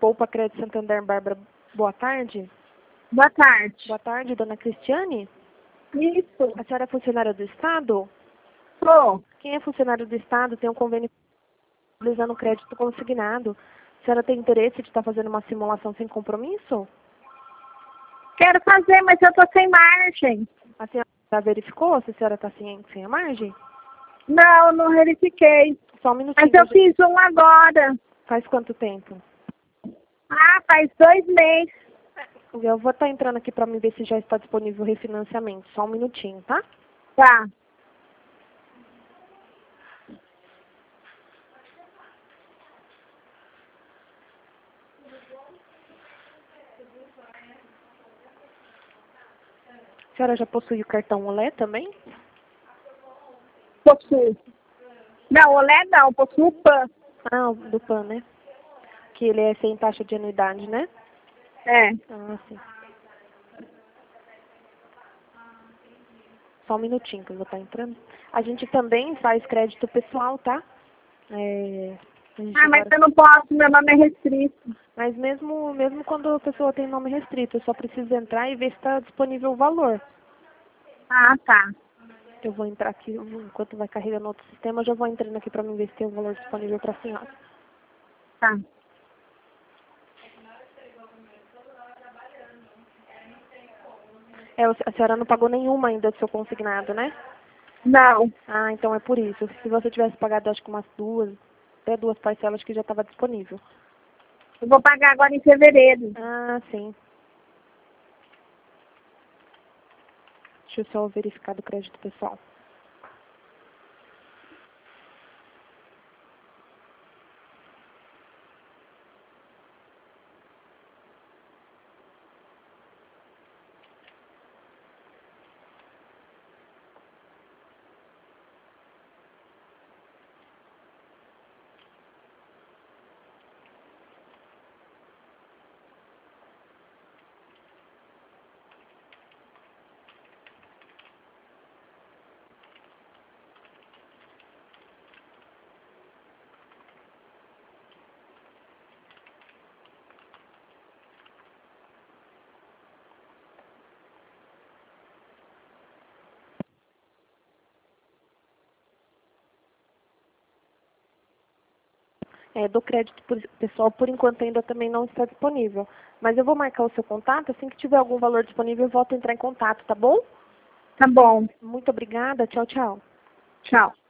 Poupa Crédito Santander, Bárbara. Boa tarde. Boa tarde. Boa tarde, dona Cristiane? Isso. A senhora é funcionária do Estado? Sou. Quem é funcionário do Estado tem um convênio utilizando crédito consignado. A senhora tem interesse de estar fazendo uma simulação sem compromisso? Quero fazer, mas eu tô sem margem. A senhora já verificou se a senhora está sem a margem? Não, não verifiquei. Só um minutinho. Mas eu fiz um agora. Faz quanto tempo? Ah, faz 2 meses. Eu vou estar entrando aqui para me ver se já está disponível o refinanciamento. Só um minutinho, tá? Tá. A senhora já possui o cartão Olé também? Possuo. Não, olé não, possuo PAN. Ah, o do PAN, né? Que ele é sem taxa de anuidade, né? É. Ah, sim. Só um minutinho que eu vou estar entrando. A gente também faz crédito pessoal, tá? Mas eu não posso, meu nome é restrito. Mas mesmo quando a pessoa tem nome restrito, eu só preciso entrar e ver se está disponível o valor. Ah, tá. Eu vou entrar aqui, enquanto vai carregando outro sistema, eu já vou entrando aqui para mim ver se tem um valor disponível para a senhora. Tá. A senhora não pagou nenhuma ainda do seu consignado, né? Não. Ah, então é por isso. Se você tivesse pagado, acho que até duas parcelas que já estava disponível. Eu vou pagar agora em fevereiro. Ah, sim. Deixa eu só verificar do crédito pessoal. Do crédito pessoal, por enquanto, ainda também não está disponível. Mas eu vou marcar o seu contato. Assim que tiver algum valor disponível, eu volto a entrar em contato, tá bom? Tá bom. Muito obrigada. Tchau, tchau. Tchau.